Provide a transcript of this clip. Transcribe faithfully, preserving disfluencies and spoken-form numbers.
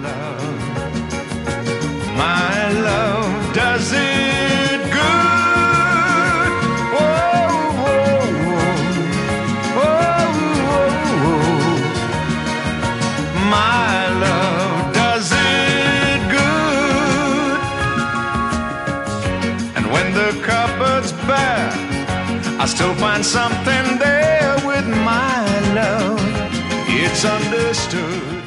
love. My love does it good. Whoa, whoa, whoa, whoa, whoa. My love does it good. And when the cupboard's bare, I still find something there with my love. It's understood.